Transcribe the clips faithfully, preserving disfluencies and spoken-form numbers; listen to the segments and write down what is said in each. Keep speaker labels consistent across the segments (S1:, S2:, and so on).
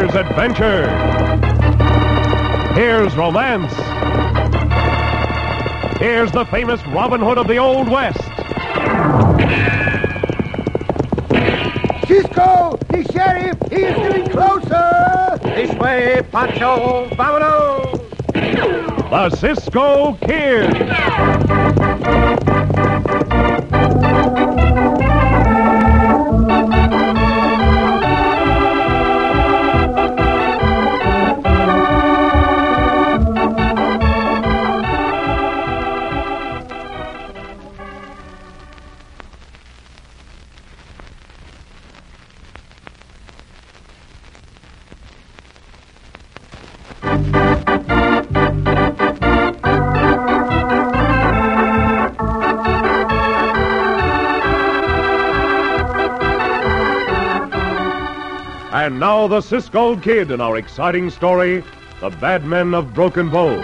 S1: Here's adventure. Here's romance. Here's the famous Robin Hood of the Old West.
S2: Cisco, the sheriff, he is getting closer.
S3: This way, Pancho, vámonos.
S1: The Cisco Kid. And now the Cisco Kid in our exciting story, The Bad Men of Broken Bow.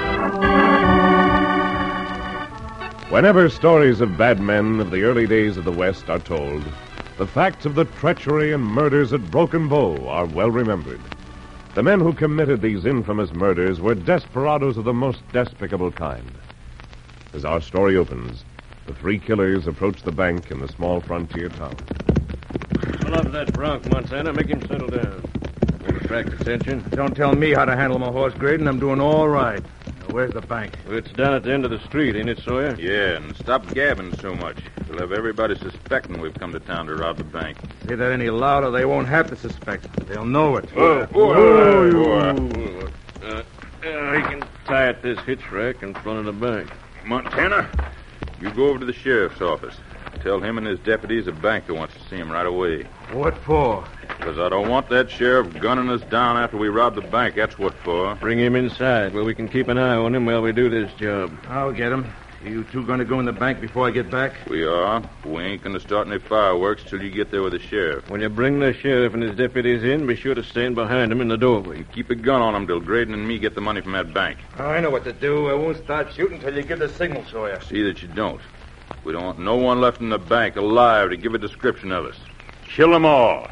S1: Whenever stories of bad men of the early days of the West are told, the facts of the treachery and murders at Broken Bow are well remembered. The men who committed these infamous murders were desperados of the most despicable kind. As our story opens, the three killers approach the bank in the small frontier town.
S4: Pull up that bronc, Montana. Make him settle down. Will attract attention.
S3: Don't tell me how to handle my horse, Graydon. I'm doing all right. Now, where's the bank?
S4: Well, it's down at the end of the street, ain't it, Sawyer?
S5: Yeah, and stop gabbing so much. We'll have everybody suspecting we've come to town to rob the bank.
S3: Say that any louder, they won't have to suspect. They'll know it.
S5: Oh, oh,
S4: Uh, uh, he can tie at this hitch rack in front of the bank.
S5: Montana, you go over to the sheriff's office. Tell him and his deputies a banker wants to see him right away.
S3: What for?
S5: Because I don't want that sheriff gunning us down after we rob the bank. That's what for.
S4: Bring him inside where we can keep an eye on him while we do this job.
S3: I'll get him. Are you two going to go in the bank before I get back?
S5: We are. We ain't going to start any fireworks till you get there with the sheriff.
S4: When you bring the sheriff and his deputies in, be sure to stand behind him in the doorway.
S5: You keep a gun on him till Graydon and me get the money from that bank.
S3: Oh, I know what to do. I won't start shooting till you give the signal, Sawyer.
S5: See that you don't. We don't want no one left in the bank alive to give a description of us. Kill them all.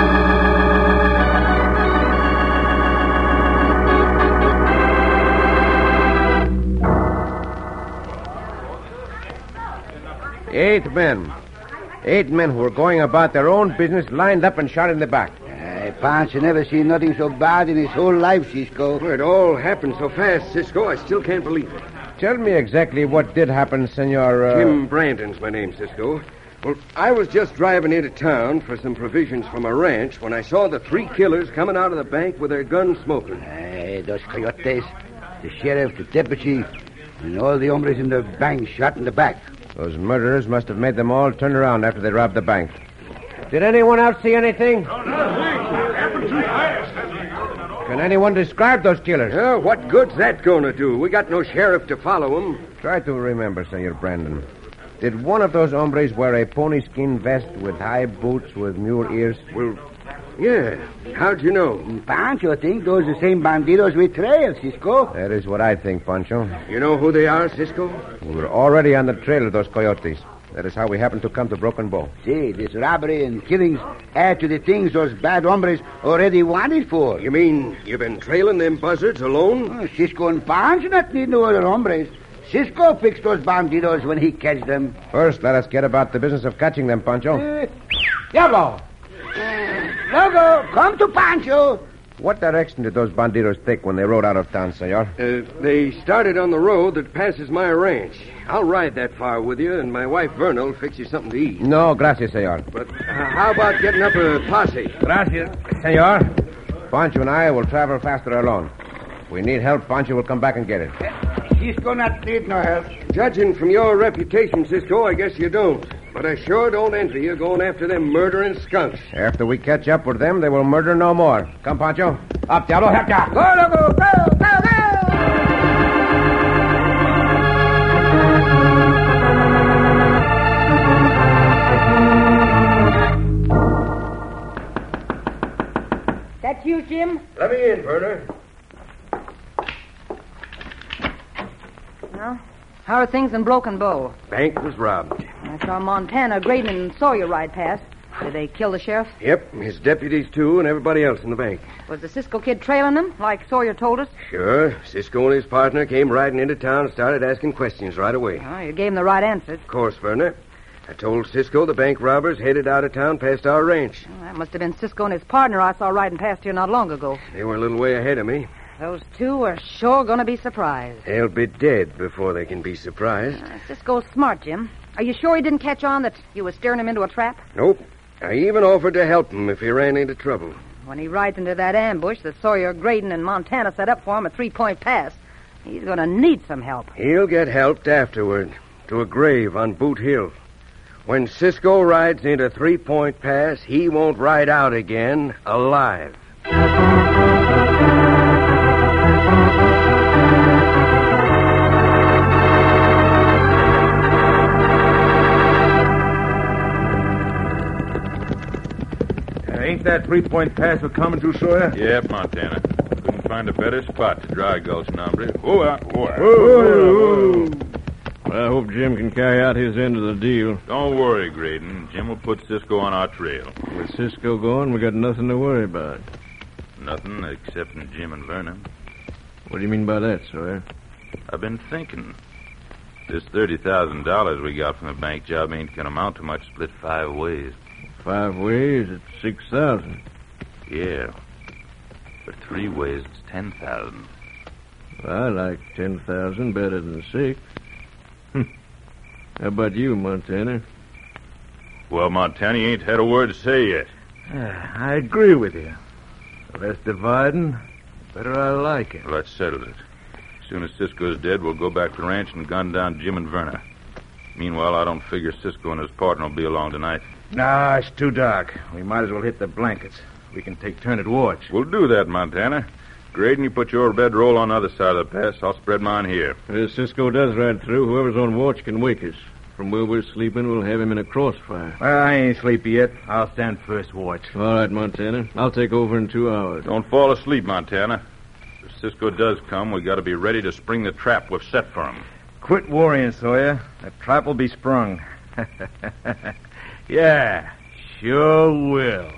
S6: Eight men. Eight men who were going about their own business lined up and shot in the back.
S2: Uh, Pancho never seen nothing so bad in his whole life, Cisco.
S7: Well, it all happened so fast, Cisco, I still can't believe it.
S6: Tell me exactly what did happen, Senor... Uh...
S7: Jim Brandon's my name, Cisco. Well, I was just driving into town for some provisions from a ranch when I saw the three killers coming out of the bank with their guns smoking.
S2: Uh, those coyotes, the sheriff, the deputy, and all the hombres in the bank shot in the back.
S6: Those murderers must have made them all turn around after they robbed the bank. Did anyone else see anything? Can anyone describe those killers?
S7: Yeah, what good's that going to do? We got no sheriff to follow them.
S6: Try to remember, Senor Brandon. Did one of those hombres wear a pony skin vest with high boots with mule ears?
S7: Well, yeah. How'd you know?
S2: Pancho think those are the same bandidos we trail, Cisco.
S6: That is what I think, Pancho.
S7: You know who they are, Cisco?
S6: We were already on the trail of those coyotes. That is how we happened to come to Broken Bow.
S2: See, this robbery and killings add to the things those bad hombres already wanted for.
S7: You mean you've been trailing them buzzards alone?
S2: Oh, Cisco and Pancho not need no other hombres. Cisco fixed those bandidos when he catch them.
S6: First, let us get about the business of catching them, Pancho.
S2: Uh, Diablo! Uh, Logo, come to Pancho.
S6: What direction did those bandidos take when they rode out of town, senor?
S7: Uh, they started on the road that passes my ranch. I'll ride that far with you, and my wife Verna will fix you something to eat.
S6: No, gracias, senor.
S7: But uh, how about getting up a posse?
S6: Gracias, senor. Pancho and I will travel faster alone. If we need help, Pancho will come back and get it.
S2: Cisco not need no help.
S7: Judging from your reputation, Cisco, I guess you don't. But I sure don't envy you going after them murdering skunks.
S6: After we catch up with them, they will murder no more. Come, Pancho. Up, Diablo, help ya.
S2: Go, Logo, go, go, go!
S8: That you, Jim?
S7: Let me in, Verna.
S8: Well, how are things in Broken Bow?
S7: Bank was robbed.
S8: I saw Montana, Graydon, and Sawyer ride past. Did they kill the sheriff?
S7: Yep, his deputies, too, and everybody else in the bank.
S8: Was the Cisco kid trailing them, like Sawyer told us?
S7: Sure. Cisco and his partner came riding into town and started asking questions right away.
S8: Oh, you gave him the right answers.
S7: Of course, Werner. I told Cisco the bank robbers headed out of town past our ranch.
S8: Well, that must have been Cisco and his partner I saw riding past here not long ago.
S7: They were a little way ahead of me.
S8: Those two are sure going to be surprised.
S7: They'll be dead before they can be surprised.
S8: Uh, Cisco's smart, Jim. Are you sure he didn't catch on that you were steering him into a trap?
S7: Nope. I even offered to help him if he ran into trouble.
S8: When he rides into that ambush that Sawyer, Graydon, and Montana set up for him at Three Point Pass, he's going to need some help.
S7: He'll get helped afterward to a grave on Boot Hill. When Cisco rides into Three Point Pass, he won't ride out again alive.
S3: Ain't that Three-Point Pass we're coming to, Sawyer?
S5: Yep, Montana. Couldn't find a better spot to dry gulch an hombre. Whoa, uh, whoa, uh.
S3: Whoa, whoa.
S4: I hope Jim can carry out his end of the deal.
S5: Don't worry, Graydon. Jim will put Cisco on our trail.
S4: With Cisco going, we got nothing to worry about.
S5: Nothing excepting Jim and Vernon.
S4: What do you mean by that, Sawyer?
S5: I've been thinking. This thirty thousand dollars we got from the bank job ain't gonna amount to much split five ways.
S4: Five ways, it's six thousand.
S5: Yeah. But three ways, it's ten thousand.
S4: I like ten thousand better than six. How about you, Montana?
S5: Well, Montana, you ain't had a word to say yet.
S3: Yeah, I agree with you. The less dividing, the better I like it.
S5: Well, that settles it. As soon as Cisco's dead, we'll go back to the ranch and gun down Jim and Verna. Meanwhile, I don't figure Cisco and his partner will be along tonight.
S3: Nah, it's too dark. We might as well hit the blankets. We can take turn at watch.
S5: We'll do that, Montana. Graydon, you put your bedroll on the other side of the pass. I'll spread mine here.
S4: If Cisco does ride through, whoever's on watch can wake us. From where we're sleeping, we'll have him in a crossfire.
S3: Well, I ain't sleepy yet. I'll stand first watch.
S4: All right, Montana. I'll take over in two hours.
S5: Don't fall asleep, Montana. If Cisco does come, we got to be ready to spring the trap we've set for him.
S3: Quit worrying, Sawyer. The trap will be sprung. Yeah, sure will.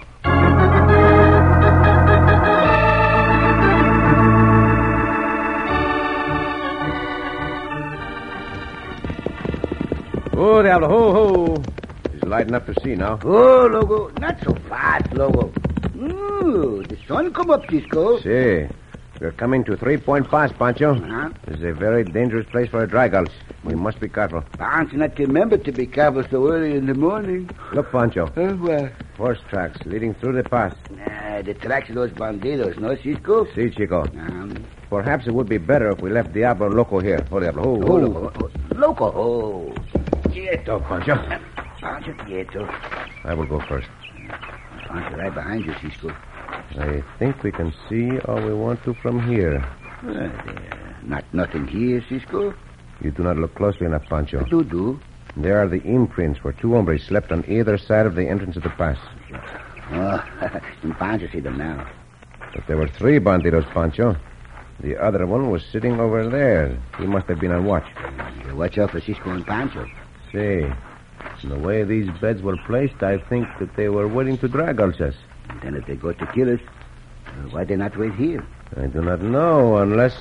S6: Oh, Diablo, ho, ho. He's lighting up to sea now.
S2: Oh, Logo, not so fast, Logo. Ooh, the sun come up, Cisco.
S6: See, we're coming to Three Point Pass, Pancho.
S2: Uh-huh.
S6: This is a very dangerous place for a dry gulch. We must be careful.
S2: Pancho not remember to be careful so early in the morning.
S6: Look, Pancho.
S2: Huh, what?
S6: Horse tracks leading through the pass.
S2: Nah, the tracks of those bandidos, no, Cisco?
S6: See, Chico.
S2: Um,
S6: Perhaps it would be better if we left Diablo and Loco here. Oh, Diablo, ho,
S2: oh,
S6: ho.
S2: Loco, oh, Loco, oh.
S6: Quieto, Pancho.
S2: Pancho, quieto.
S6: I will go first.
S2: Pancho, right behind you, Cisco.
S6: I think we can see all we want to from here.
S2: Well, uh, not nothing here, Cisco.
S6: You do not look closely enough, Pancho.
S2: Do do.
S6: There are the imprints where two hombres slept on either side of the entrance of the pass.
S2: Oh, and Pancho see them now.
S6: But there were three bandidos, Pancho. The other one was sitting over there. He must have been on watch.
S2: You watch out for Cisco and Pancho.
S6: See, from the way these beds were placed, I think that they were waiting to drag us.
S2: And then if they go to kill us, uh, why they not wait here?
S6: I do not know, unless...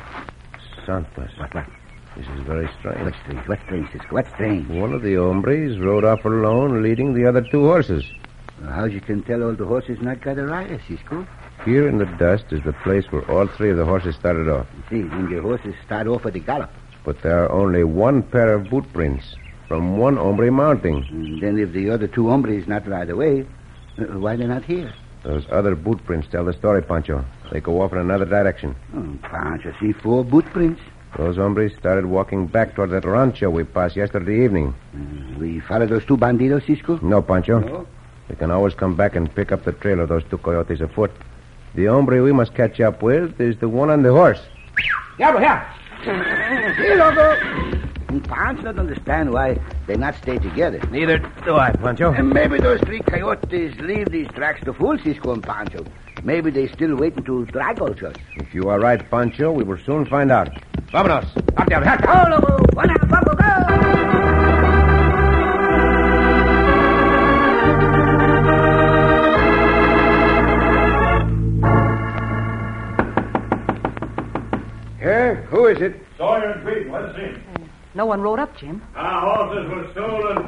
S6: Santos.
S2: What, what?
S6: This is very strange.
S2: What's strange? What's strange, Cisco? What's strange?
S6: One of the hombres rode off alone, leading the other two horses.
S2: Uh, how you can tell all the horses not got a rider, Cisco?
S6: Here in the dust is the place where all three of the horses started off.
S2: You see, when your horses start off at the gallop.
S6: But there are only one pair of boot prints from one hombre mounting.
S2: And then if the other two hombres not ride away, uh, why they not here?
S6: Those other boot prints tell the story, Pancho. They go off in another direction.
S2: Oh, Pancho, see four boot prints.
S6: Those hombres started walking back toward that rancho we passed yesterday evening.
S2: Uh, we follow those two bandidos, Cisco?
S6: No, Pancho.
S2: No?
S6: We can always come back and pick up the trail of those two coyotes afoot. The hombre we must catch up with is the one on the horse.
S2: Diablo, here! Here, Loco! And Pancho not understand why they not stay together.
S6: Neither do I, Pancho.
S2: And maybe those three coyotes leave these tracks to fool Cisco and Pancho. Maybe they still waiting to drag us.
S6: If you are right, Pancho, we will soon find out. Vámonos. Up, Diablo.
S2: Go, Loco! One out, Pablo, go!
S4: us in.
S8: No one rode up, Jim.
S4: Our horses were stolen.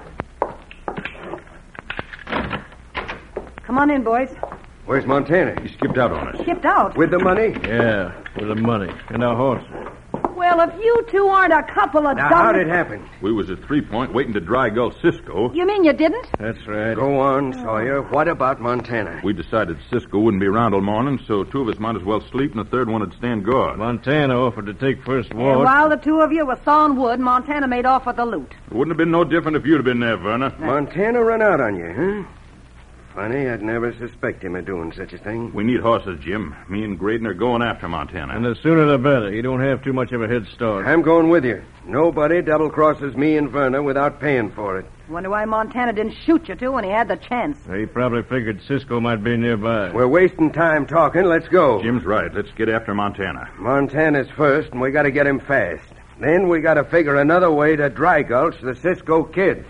S8: Come on in, boys.
S7: Where's Montana?
S5: He skipped out on us.
S8: Skipped out.
S7: With the money?
S4: Yeah, with the money and our horses.
S8: Well, if you two aren't a couple of
S7: Now,
S8: dumb...
S7: how'd it happen?
S5: We was at Three Point waiting to dry gull Cisco.
S8: You mean you didn't?
S4: That's right.
S7: Go on, Sawyer. What about Montana?
S5: We decided Cisco wouldn't be around till morning, so two of us might as well sleep and the third one would stand guard.
S4: Montana offered to take first
S8: And
S4: watch.
S8: while the two of you were sawing wood, Montana made off with the loot.
S5: It wouldn't have been no different if you'd have been there, Verna.
S7: Montana run out on you, huh? Funny, I'd never suspect him of doing such a thing.
S5: We need horses, Jim. Me and Graydon are going after Montana.
S4: And the sooner the better. You don't have too much of a head start.
S7: I'm going with you. Nobody double-crosses me and Verna without paying for it.
S8: Wonder why Montana didn't shoot you two when he had the chance.
S4: He probably figured Cisco might be nearby.
S7: We're wasting time talking. Let's go.
S5: Jim's right. Let's get after Montana.
S7: Montana's first, and we got to get him fast. Then we got to figure another way to dry gulch the Cisco Kid.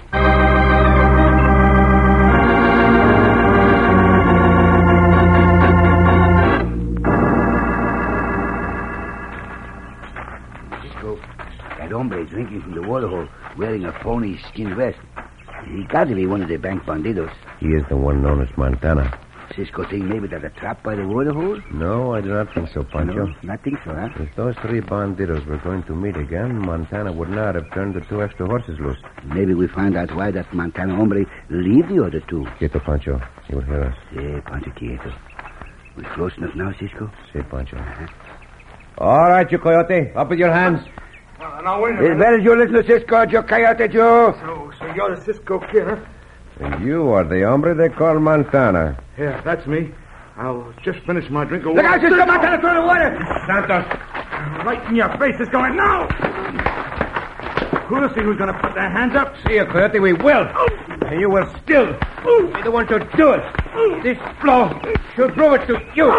S2: That hombre drinking from the waterhole, wearing a pony skin vest. He got to be one of the bank bandidos.
S6: He is the one known as Montana.
S2: Cisco think maybe there's a trap by the waterhole?
S6: No, I do not think so, Pancho.
S2: No, not think so, huh?
S6: If those three bandidos were going to meet again, Montana would not have turned the two extra horses loose.
S2: Maybe we find out why that Montana hombre leave the other two.
S6: Quieto, Pancho. He will hear us.
S2: Si, Pancho, quieto. We close enough now, Cisco?
S6: Si, Pancho. All right, you coyote. Up with your hands.
S3: Uh, now, wait a
S2: As
S3: minute.
S2: well as you listen to Cisco, Joe Coyote, Joe.
S3: So, so you're the Cisco Kid, huh?
S6: And you are the hombre they call Montana.
S3: Yeah, that's me. I'll just finish my drink of
S2: Look
S3: water.
S2: out, Cisco, Montana, throw the water.
S3: Santos! Right in your face is going now! We'll see who's going to put their hands up.
S6: See you, coyote, we will. And you will still be the one to do it. This blow should prove it to you.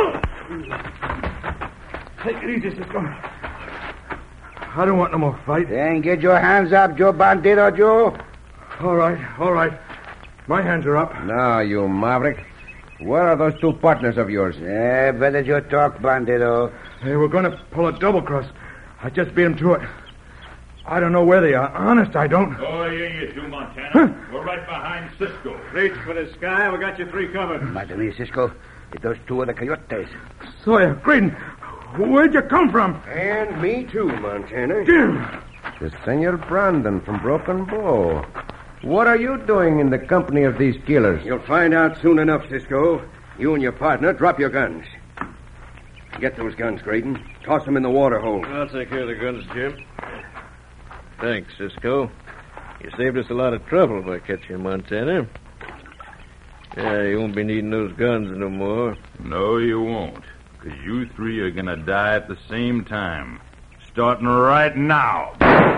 S3: Take it easy, Cisco. I don't want no more fight.
S2: Then get your hands up, Joe Bandido, Joe.
S3: All right, all right. My hands are up.
S6: Now, you maverick. Where are those two partners of yours?
S2: Yeah, better you talk, Bandido.
S3: Hey, we're going to pull a double cross. I just beat them to it. I don't know where they are. Honest, I don't.
S5: Oh, yeah, you do, Montana. We're right behind Cisco.
S4: Reach for the sky. We got you three covered.
S2: Madre mia, Cisco. It's those two other coyotes.
S3: Sawyer, Graydon, where'd you come from?
S7: And me too, Montana.
S3: Jim!
S6: The Senor Brandon from Broken Bow. What are you doing in the company of these killers?
S7: You'll find out soon enough, Cisco. You and your partner, drop your guns. Get those guns, Graydon. Toss them in the water hole.
S4: I'll take care of the guns, Jim. Thanks, Cisco. You saved us a lot of trouble by catching Montana. Yeah, you won't be needing those guns no more.
S5: No, you won't. Because you three are going to die at the same time. Starting right now.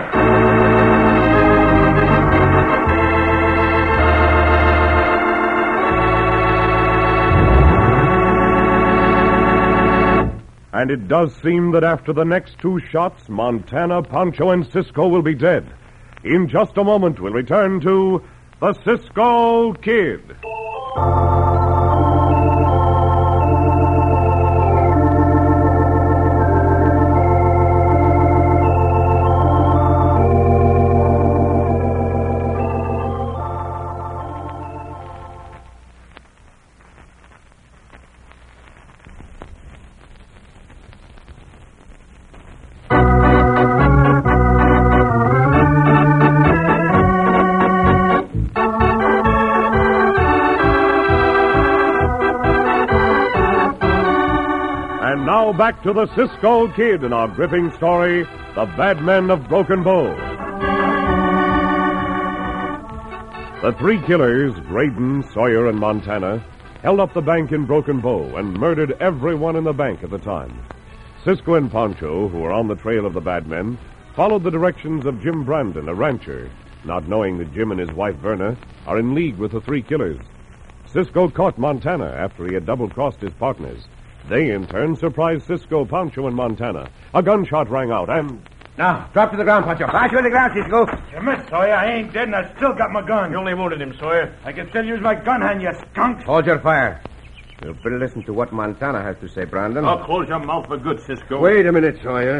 S1: And it does seem that after the next two shots, Montana, Pancho, and Cisco will be dead. In just a moment, we'll return to the Cisco Kid. And now back to the Cisco Kid in our gripping story, The Bad Men of Broken Bow. The three killers, Graydon, Sawyer, and Montana, held up the bank in Broken Bow and murdered everyone in the bank at the time. Cisco and Pancho, who were on the trail of the bad men, followed the directions of Jim Brandon, a rancher, not knowing that Jim and his wife Verna are in league with the three killers. Cisco caught Montana after he had double-crossed his partners. They, in turn, surprised Cisco, Pancho, and Montana. A gunshot rang out, and...
S6: Now, drop to the ground, Pancho.
S2: Pancho on the ground, Cisco.
S3: You missed, Sawyer. I ain't dead, and I still got my gun.
S4: You only wounded him, Sawyer.
S3: I can still use my gun hand, you skunk.
S6: Hold your fire. We'll better listen to what Montana has to say, Brandon.
S5: Oh, close your mouth for good, Cisco.
S7: Wait a minute, Sawyer.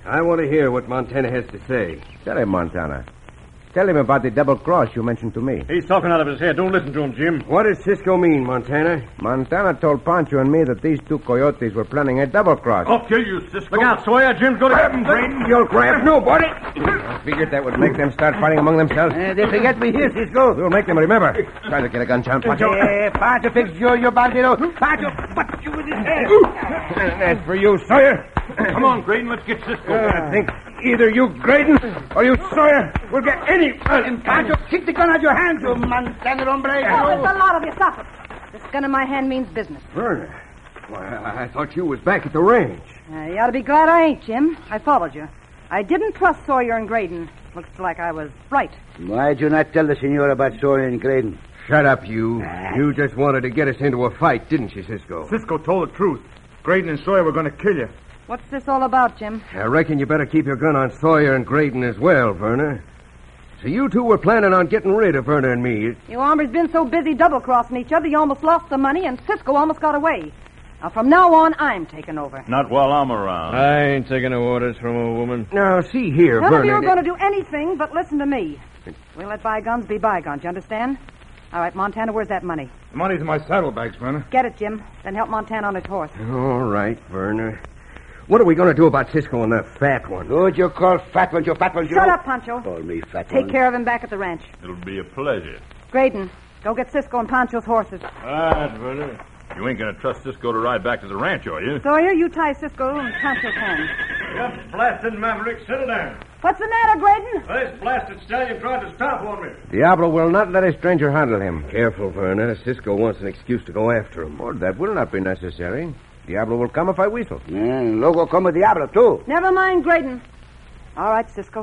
S7: I want to hear what Montana has to say.
S6: Tell him, Montana. Tell him about the double cross you mentioned to me.
S3: He's talking out of his head. Don't listen to him, Jim.
S7: What does Cisco mean, Montana?
S6: Montana told Pancho and me that these two coyotes were planning a double cross.
S3: I'll kill you, Cisco. Look out, Sawyer. Jim's going to grab him, Graydon.
S7: You'll grab nobody.
S6: I figured that would make them start fighting among themselves.
S2: Uh, they forget me here, Cisco.
S6: We'll make them remember. Try to get a gun, John Pancho.
S2: Eh, Pancho fix you, you bandito. Pancho, what you with his head?
S6: That's for you, Sawyer.
S3: Come on, Graydon. Let's get Cisco.
S6: Uh, I think either you, Graydon, or you, Sawyer, will get any...
S2: And Pancho, kick the gun out of your hands, you Montana hombre.
S8: Oh, it's a lot of you. Stop it. This gun in my hand means business.
S7: Werner, why, I thought you was back at the range.
S8: Uh, you ought to be glad I ain't, Jim. I followed you. I didn't trust Sawyer and Graydon. Looks like I was right.
S2: Why'd you not tell the senor about Sawyer and Graydon?
S7: Shut up, you. You just wanted to get us into a fight, didn't you, Cisco?
S3: Cisco told the truth. Graydon and Sawyer were going to kill you.
S8: What's this all about, Jim?
S7: I reckon you better keep your gun on Sawyer and Graydon as well, Werner. So you two were planning on getting rid of Werner and me.
S8: You hombres been so busy double-crossing each other, you almost lost the money, and Cisco almost got away. Now, from now on, I'm taking over.
S5: Not while I'm around.
S4: I ain't taking no orders from a woman.
S7: Now, see here,
S8: None
S7: Werner.
S8: of you are going to do anything but listen to me. We'll let bygones be bygones, you understand? All right, Montana, where's that money?
S3: The money's in my saddlebags, Werner.
S8: Get it, Jim. Then help Montana on his horse.
S7: All right, Werner. What are we going to do about Cisco and that fat one?
S2: Who'd you call fat one, you fat one, you?
S8: Shut up, Pancho.
S2: Call me fat
S8: Take
S2: one.
S8: care of him back at the ranch.
S5: It'll be a pleasure.
S8: Graydon, go get Cisco and Pancho's horses.
S4: All right, Werner.
S5: You ain't going to trust Cisco to ride back to the ranch, are you?
S8: Sawyer, you tie Cisco and Pancho's hands.
S3: Yep, blasted maverick. Settle down.
S8: What's the matter, Graydon?
S3: This blasted stallion tried to stop on me.
S6: Diablo will not let a stranger handle him.
S7: Careful, Werner. Cisco wants an excuse to go after him.
S6: Oh, that will not be necessary. Diablo will come if I whistle.
S2: And Logo come Diablo, too.
S8: Never mind, Graydon. All right, Cisco.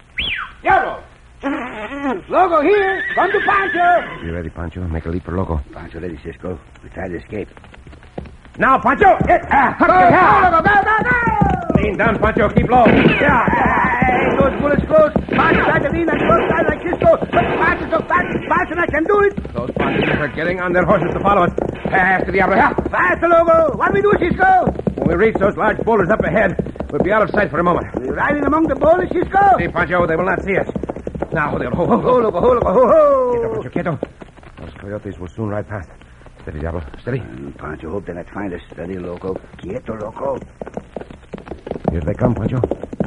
S2: Diablo! Logo here! Come to Pancho!
S6: You ready, Pancho? Make a leap for Loco.
S2: Pancho, ready, Cisco. We try to escape.
S6: Now, Pancho! Get, ah,
S2: Go, go, go, go, go, go!
S6: Lean down, Pancho. Keep low.
S2: Yeah, hey, those bullets close. Pancho tried to lean on the other side like Cisco, but Pancho's so fast, Pancho I can do it.
S6: Those Panchos are getting on their horses to follow us. Faster, Diablo. Yeah.
S2: Faster, Logo. What do we do, Cisco?
S6: When we reach those large boulders up ahead, we'll be out of sight for a moment.
S2: We're riding among the boulders, Cisco.
S6: See, Pancho, they will not see us. Now, they'll ho, ho,
S2: Ho,
S6: ho.
S2: Logo, ho, Logo, ho, ho.
S6: Quieto, Pancho, quieto. Those coyotes will soon ride past. Steady, Diablo. Steady.
S2: And Pancho, hope they not find us. Steady, Loco. Quieto, Loco.
S6: Here they come, Pancho.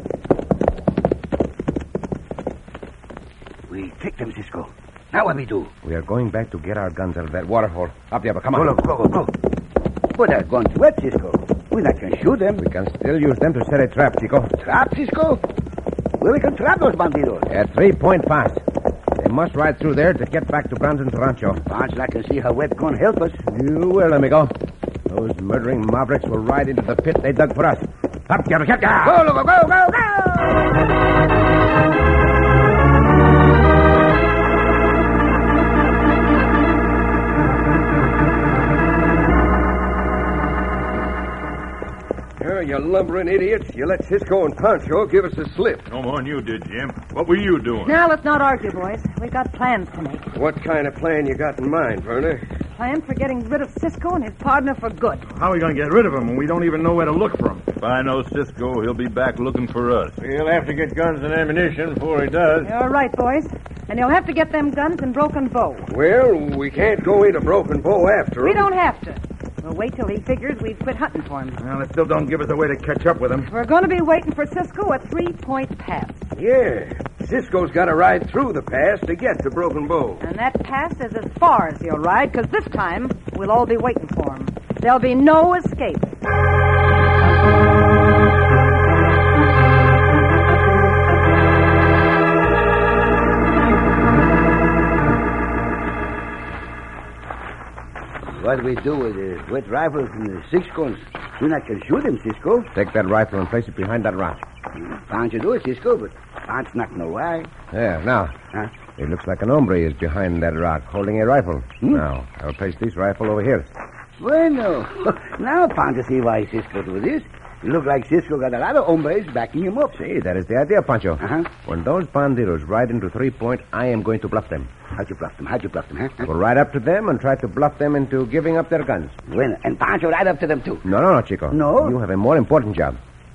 S2: We take them, Cisco. Now what we do?
S6: We are going back to get our guns out of that water hole. Up, Diablo. Come
S2: Go,
S6: on.
S2: Loco, go, go, go. Put our guns wet, Cisco. We not can shoot them.
S6: We can still use them to set a trap, Chico.
S2: Trap, Cisco? Where we can trap those bandidos?
S6: At three-point pass. They must ride through there to get back to Brandon's rancho.
S2: Pancho, I can see how wet gun help us.
S6: You will, amigo. Those murdering mavericks will ride into the pit they dug for us. Up, Diablo. Get
S2: Go, Loco, go, go, go!
S7: Oh, you lumbering idiots. You let Cisco and Pancho give us a slip.
S5: No more than you did, Jim. What were you doing?
S8: Now, let's not argue, boys. We've got plans to make.
S7: What kind of plan you got in mind, Werner?
S8: Plan for getting rid of Cisco and his partner for good.
S3: How are we going to get rid of him when we don't even know where to look for him?
S5: If I know Cisco, he'll be back looking for us.
S4: He'll have to get guns and ammunition before he does.
S8: You're right, boys. And you'll have to get them guns in Broken Bow.
S7: Well, we can't go into Broken Bow after him.
S8: We don't have to. We'll wait till he figures we've quit hunting for him.
S3: Well, it still don't give us a way to catch up with him.
S8: We're going to be waiting for Cisco at Three Point Pass.
S7: Yeah. Cisco's got to ride through the pass to get to Broken Bow.
S8: And that pass is as far as he'll ride, because this time we'll all be waiting for him. There'll be no escape.
S2: What do we do with the wet rifles and the six guns? We not can shoot them, Cisco.
S6: Take that rifle and place it behind that rock.
S2: Pancho do it, Cisco, but Pancho not know why.
S6: There, now.
S2: Huh?
S6: It looks like an hombre is behind that rock, holding a rifle.
S2: Hmm?
S6: Now, I'll place this rifle over here.
S2: Bueno. Now Pancho see why Cisco do this. It look like Cisco got a lot of hombres backing him up.
S6: See, that is the idea, Pancho.
S2: Uh-huh.
S6: When those bandidos ride into Three Point, I am going to bluff them.
S2: How'd you bluff them? How'd you bluff them, huh?
S6: We'll ride up to them and try to bluff them into giving up their guns.
S2: Bueno, and Pancho right up to them, too.
S6: No, no, no, Chico.
S2: No?
S6: You have a more important job.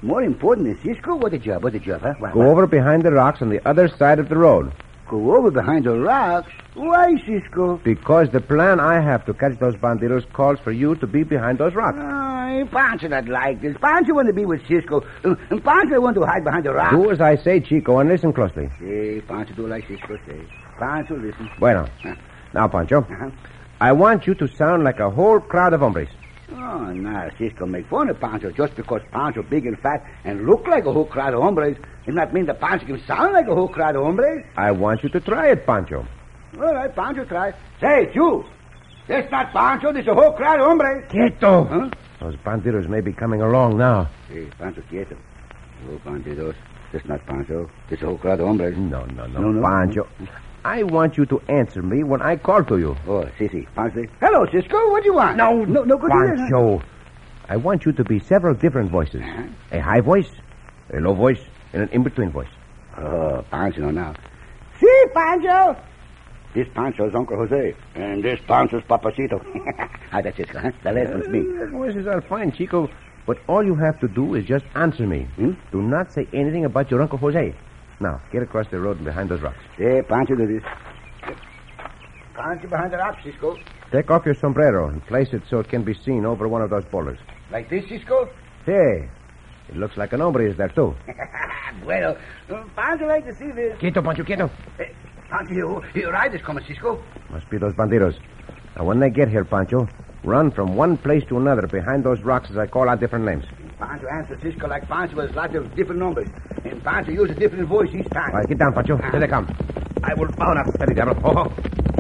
S2: More important than Cisco? What a job, what a job, huh? What,
S6: Go
S2: what?
S6: over behind the rocks on the other side of the road.
S2: Go over behind the rocks? Why, Cisco?
S6: Because the plan I have to catch those bandidos calls for you to be behind those rocks.
S2: Oh, Pancho not like this. Pancho want to be with Cisco. Uh, and Pancho want to hide behind the rocks.
S6: Do as I say, Chico, and listen closely.
S2: Say, Pancho do like Cisco say. Pancho, listen.
S6: Bueno.
S2: Huh?
S6: Now, Pancho,
S2: Uh-huh.
S6: I want you to sound like a whole crowd of hombres.
S2: Oh, now, Cisco make fun of Pancho just because Pancho big and fat and look like a whole crowd of hombres. It not mean that Pancho can sound like a whole crowd of hombres.
S6: I want you to try it, Pancho.
S2: All right, Pancho try. Say, you. That's not Pancho. This is a whole crowd of hombres.
S6: Quieto.
S2: Huh?
S6: Those bandidos may be coming along now.
S2: Hey, Pancho, quieto. Oh, bandidos. That's not Pancho. This is a whole crowd of hombres.
S6: No, no, no,
S2: No, no.
S6: Pancho. I want you to answer me when I call to you.
S2: Oh, si, si. Pancho. Hello, Cisco. What do you want? No, no, no. Go to this, huh?
S6: Pancho. I want you to be several different voices.
S2: Uh-huh.
S6: A high voice, a low voice, and an in-between voice.
S2: Oh, Pancho now. Si, Pancho. This Pancho's Uncle Jose, and this Pancho's Papacito. Ah, that's it, huh? The last one's me.
S6: Uh, voices are fine, Chico, but all you have to do is just answer me.
S2: Hmm?
S6: Do not say anything about your Uncle Jose. Now, get across the road and behind those rocks.
S2: Hey, Pancho, do this. Pancho behind the rocks, Cisco.
S6: Take off your sombrero and place it so it can be seen over one of those boulders.
S2: Like this, Cisco?
S6: Hey, it looks like an hombre is there, too.
S2: Bueno, uh, Pancho like to see this.
S6: Quieto, Pancho, quieto.
S2: Hey, Pancho, your, your ride is coming, Cisco.
S6: Must be those bandidos. Now, when they get here, Pancho, run from one place to another behind those rocks as I call out different names.
S2: Pancho answers Cisco like Pancho has lots of different numbers. And Pancho uses a different voice each time.
S6: All right, get down, Pancho. Here they come. I will bound up. Steady, devil. Ho, ho.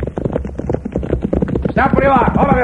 S6: Stop where you are, all of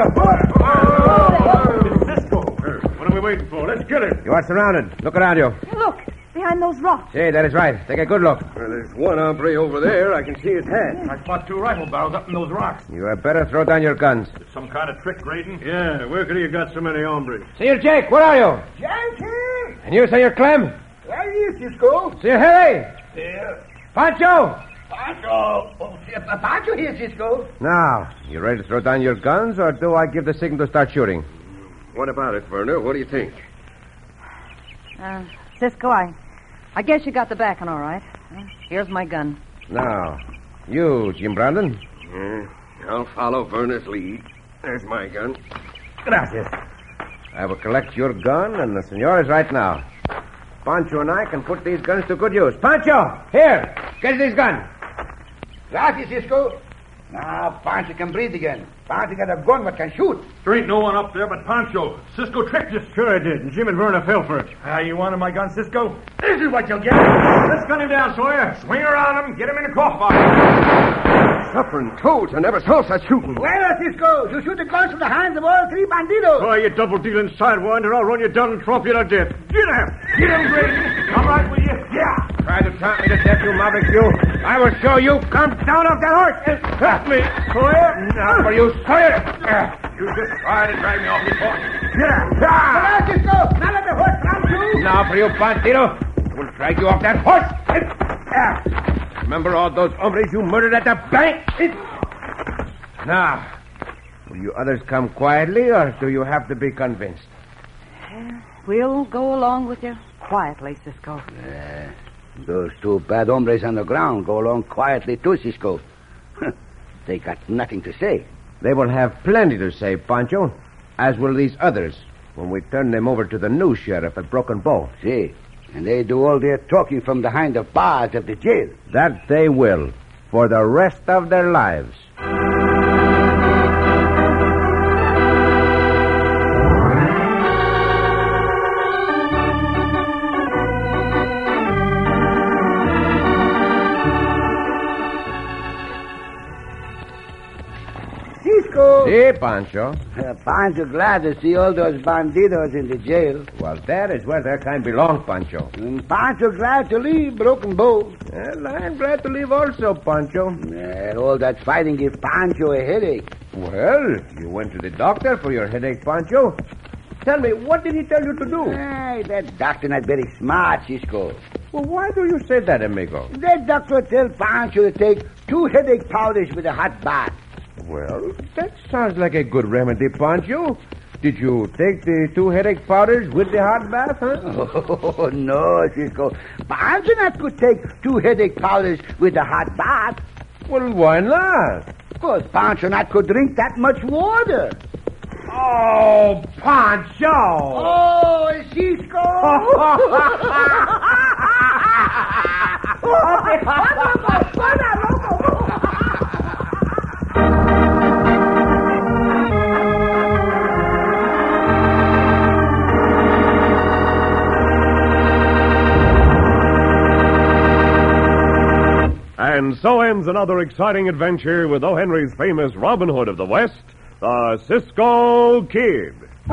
S6: you.
S3: Cisco. What are we waiting for? Let's get it.
S6: You are surrounded. Look around you.
S8: Look, behind those rocks.
S6: Hey, that is right. Take a good look.
S7: Well, there's one hombre over there. I can see his head.
S3: I spot two rifle barrels up in those rocks.
S6: You had better throw down your guns.
S3: Some kind of trick, Graydon? Yeah, where could he have got so many hombres?
S6: Senor Jake, where are you?
S2: Yankee!
S6: And you, Senor Clem?
S2: There he is, Cisco.
S6: Senor Harry?
S2: Here.
S6: Pancho?
S2: Pancho. Oh, uh, Pancho here, Cisco.
S6: Now, you ready to throw down your guns, or do I give the signal to start shooting?
S7: What about it, Werner? What do you think?
S8: Uh, Cisco, I, I guess you got the backing all right. Uh, here's my gun.
S6: Now, you, Jim Brandon?
S7: Yeah, I'll follow Werner's lead. There's my gun.
S6: Gracias. I will collect your gun and the senor's right now. Pancho and I can put these guns to good use. Pancho, here, get this gun.
S2: Gracias, Cisco. Now, Pancho can breathe again. Pancho got a gun that can shoot.
S3: There ain't no one up there but Pancho. Cisco tricked us. Sure I did, and Jim and Verna fell for it. Ah, you wanted my gun, Cisco? This is what you'll get. Let's gun him down, Sawyer. Swing around him, get him in the crossbar.
S7: Suffering toads, I never saw such shooting.
S2: Well, Cisco, you shoot the guns from the hands of all three bandidos.
S3: Oh, you double-dealing sidewinder. I'll run you down and trump you to death. Get him. Get him, Grady. Come right with you. Yeah.
S6: Try to taunt me to death, you maverick, you. I will show you. Come down off that horse.
S3: Help me, Sawyer.
S6: Now for you, Sawyer.
S3: You just tried to drag me off this horse.
S2: Come on, Cisco. Now let the horse run too.
S6: Now for you, Bandito. I will drag you off that horse. Remember all those hombres you murdered at the bank? Now, will you others come quietly, or do you have to be convinced?
S8: We'll go along with you quietly, Cisco.
S2: Uh, those two bad hombres on the ground go along quietly too, Cisco. They got nothing to say.
S6: They will have plenty to say, Pancho, as will these others, when we turn them over to the new sheriff at Broken Bow.
S2: See, and they do all their talking from behind the bars of the jail.
S6: That they will, for the rest of their lives.
S2: Cisco!
S6: Si, Pancho.
S2: Uh, Pancho glad to see all those bandidos in the jail.
S6: Well, that is where their kind belong, Pancho.
S2: And Pancho glad to leave Broken Bow.
S6: Well, I'm glad to leave also, Pancho.
S2: Uh, all that fighting gave Pancho a headache.
S6: Well, you went to the doctor for your headache, Pancho. Tell me, what did he tell you to do?
S2: Hey, that doctor not very smart, Cisco.
S6: Well, why do you say that, amigo?
S2: That doctor tell Pancho to take two headache powders with a hot bath.
S6: Well, that sounds like a good remedy, Pancho. Did you take the two headache powders with the hot bath, huh?
S2: Oh, no, Cisco. Pancho not could take two headache powders with a hot bath.
S6: Well, why not?
S2: Because Pancho not could drink that much water.
S6: Oh, Pancho!
S2: Oh, Cisco!
S1: And so ends another exciting adventure with O. Henry's famous Robin Hood of the West, the Cisco Kid.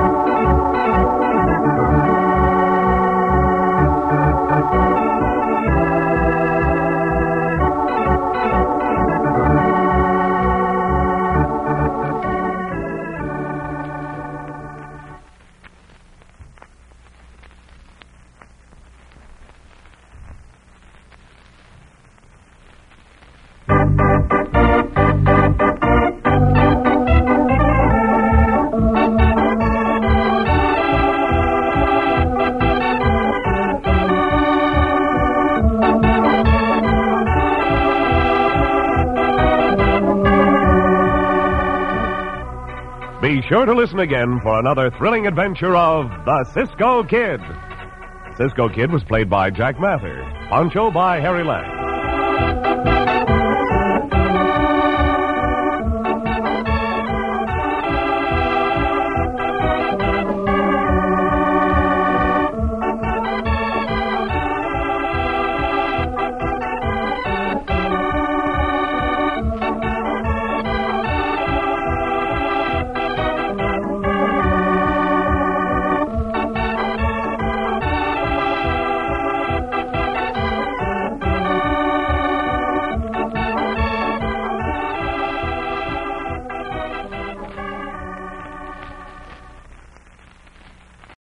S1: Be sure to listen again for another thrilling adventure of the Cisco Kid. Cisco Kid was played by Jack Mather, Pancho by Harry Lang.